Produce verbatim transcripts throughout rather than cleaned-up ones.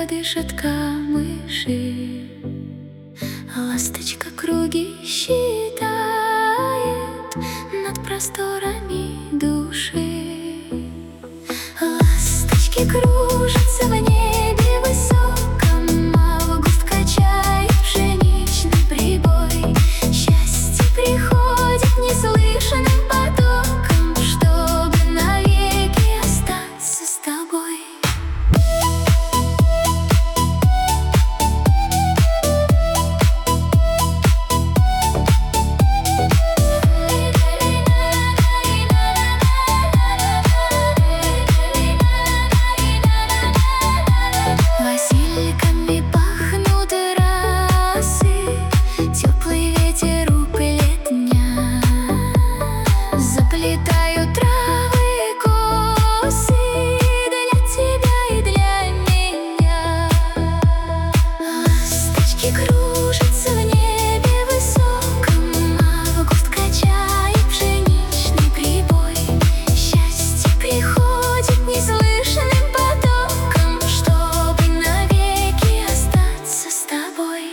дышат камыши. Ласточка круги считает над просторами души. Ласточки кружатся в небе высоком, август качает пшеничный прибой. Счастье приходит неслышанным потоком, чтобы навеки остаться с тобой. Васильками пахнут росы, теплый ветер упылет дня. Заплетаю травы косы для тебя и для меня. Ласточки кружатся в небе высоком, август качает пшеничный прибой. Счастье приходит неслышанным потоком, чтобы навеки остаться с тобой.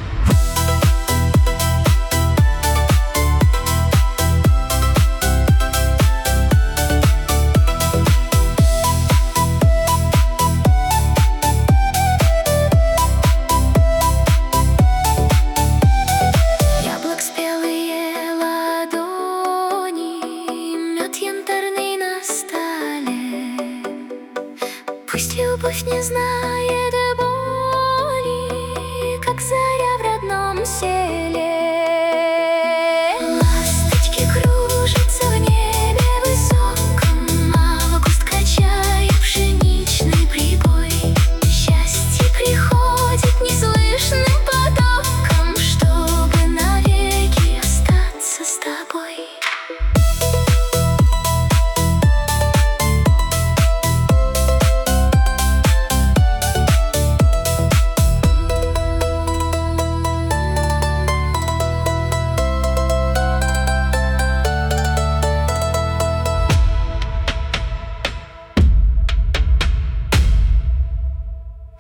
Яблок спелые ладони, мед янтарный на столе. Пусть любовь не знает